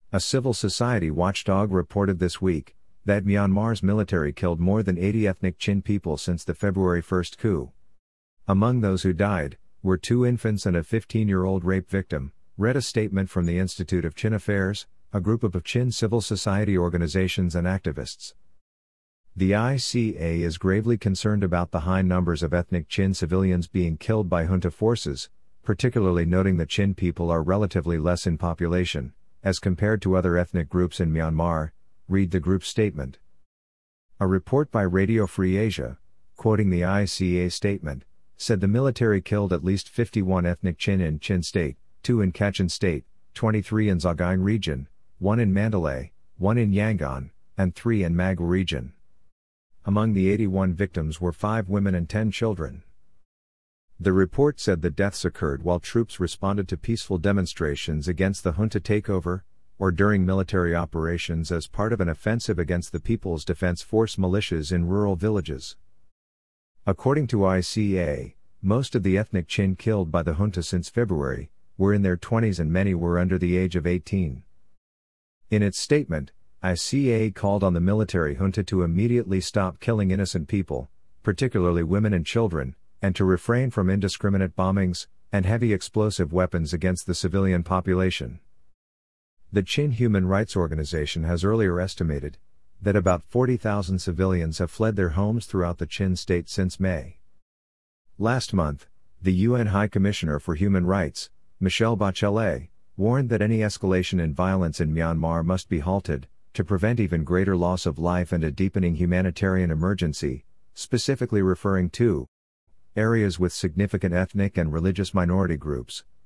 A civil society watchdog reported this week that Myanmar's military killed more than 80 ethnic Chin people since the February 1 coup. Among those who died were 2 infants and a 15-year-old rape victim, read a statement from the Institute of Chin Affairs, a group of Chin civil society organizations and activists. The ICA is gravely concerned about the high numbers of ethnic Chin civilians being killed by junta forces, particularly noting that Chin people are relatively less in population, as compared to other ethnic groups in Myanmar, read the group's statement. A report by Radio Free Asia, quoting the ICA statement, said the military killed at least 51 ethnic Chin in Chin State, 2 in Kachin State, 23 in Sagaing Region, 1 in Mandalay, 1 in Yangon, and 3 in Magwa Region. Among the 81 victims were 5 women and 10 children. The report said the deaths occurred while troops responded to peaceful demonstrations against the junta takeover, or during military operations as part of an offensive against the People's Defense Force militias in rural villages. According to ICA, most of the ethnic Chin killed by the junta since February were in their 20s and many were under the age of 18. In its statement, ICA called on the military junta to immediately stop killing innocent people, particularly women and children, and to refrain from indiscriminate bombings and heavy explosive weapons against the civilian population. The Chin Human Rights Organization has earlier estimated that about 40,000 civilians have fled their homes throughout the Chin state since May. Last month, the UN High Commissioner for Human Rights, Michelle Bachelet, warned that any escalation in violence in Myanmar must be halted, to prevent even greater loss of life and a deepening humanitarian emergency, specifically referring to areas with significant ethnic and religious minority groups.